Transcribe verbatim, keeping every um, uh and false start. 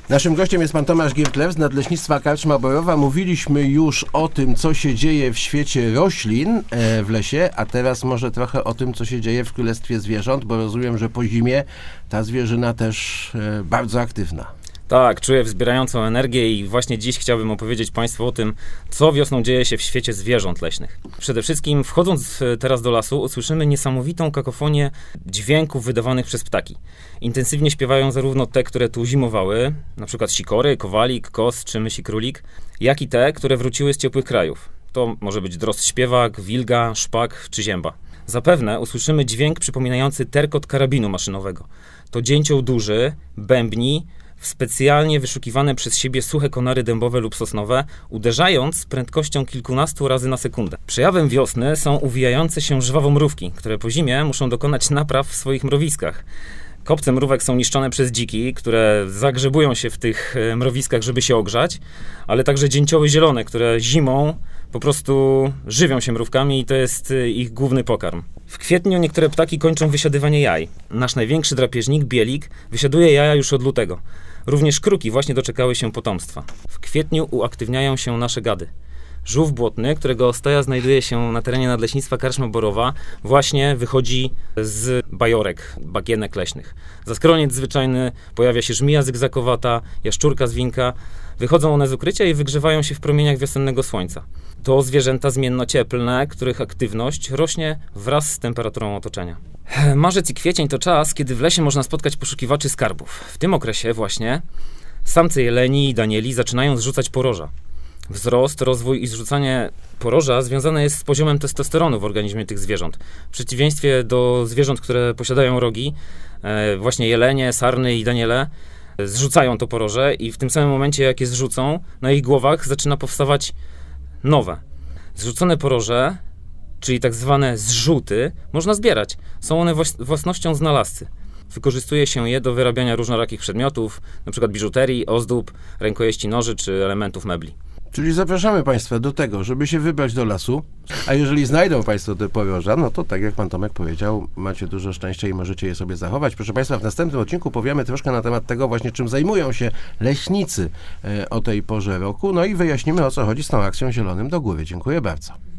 Naszym gościem jest pan Tomasz Giertlew z Nadleśnictwa Karczma Borowa. Mówiliśmy już o tym, co się dzieje w świecie roślin e, w lesie, a teraz może trochę o tym, co się dzieje w Królestwie Zwierząt, bo rozumiem, że po zimie ta zwierzyna też e, bardzo aktywna. Tak, czuję wzbierającą energię i właśnie dziś chciałbym opowiedzieć Państwu o tym, co wiosną dzieje się w świecie zwierząt leśnych. Przede wszystkim, wchodząc teraz do lasu, usłyszymy niesamowitą kakofonię dźwięków wydawanych przez ptaki. Intensywnie śpiewają zarówno te, które tu zimowały, na przykład sikory, kowalik, kos czy mysi królik, jak i te, które wróciły z ciepłych krajów. To może być drozd śpiewak, wilga, szpak czy zięba. Zapewne usłyszymy dźwięk przypominający terkot karabinu maszynowego. To dzięcioł duży, bębni, w specjalnie wyszukiwane przez siebie suche konary dębowe lub sosnowe, uderzając z prędkością kilkunastu razy na sekundę. Przejawem wiosny są uwijające się żwawo mrówki, które po zimie muszą dokonać napraw w swoich mrowiskach. Kopce mrówek są niszczone przez dziki, które zagrzebują się w tych mrowiskach, żeby się ogrzać, ale także dzięcioły zielone, które zimą po prostu żywią się mrówkami i to jest ich główny pokarm. W kwietniu niektóre ptaki kończą wysiadywanie jaj. Nasz największy drapieżnik, bielik, wysiaduje jaja już od lutego. Również kruki właśnie doczekały się potomstwa. W kwietniu uaktywniają się nasze gady. Żółw błotny, którego ostoja znajduje się na terenie Nadleśnictwa Karczma Borowa, właśnie wychodzi z bajorek, bagienek leśnych. Za skroniec zwyczajny pojawia się żmija zygzakowata, jaszczurka zwinka. Wychodzą one z ukrycia i wygrzewają się w promieniach wiosennego słońca. To zwierzęta zmienno-cieplne, których aktywność rośnie wraz z temperaturą otoczenia. Marzec i kwiecień to czas, kiedy w lesie można spotkać poszukiwaczy skarbów. W tym okresie właśnie samce jeleni i danieli zaczynają zrzucać poroża. Wzrost, rozwój i zrzucanie poroża związane jest z poziomem testosteronu w organizmie tych zwierząt. W przeciwieństwie do zwierząt, które posiadają rogi, właśnie jelenie, sarny i daniele, zrzucają to poroże i w tym samym momencie, jak je zrzucą, na ich głowach zaczyna powstawać nowe. Zrzucone poroże, czyli tak zwane zrzuty, można zbierać. Są one własnością znalazcy. Wykorzystuje się je do wyrabiania różnorakich przedmiotów, np. biżuterii, ozdób, rękojeści noży czy elementów mebli. Czyli zapraszamy Państwa do tego, żeby się wybrać do lasu, a jeżeli znajdą Państwo te poroża, no to tak jak Pan Tomek powiedział, macie dużo szczęścia i możecie je sobie zachować. Proszę Państwa, w następnym odcinku powiemy troszkę na temat tego właśnie, czym zajmują się leśnicy o tej porze roku, no i wyjaśnimy, o co chodzi z tą akcją Zielonym do Góry. Dziękuję bardzo.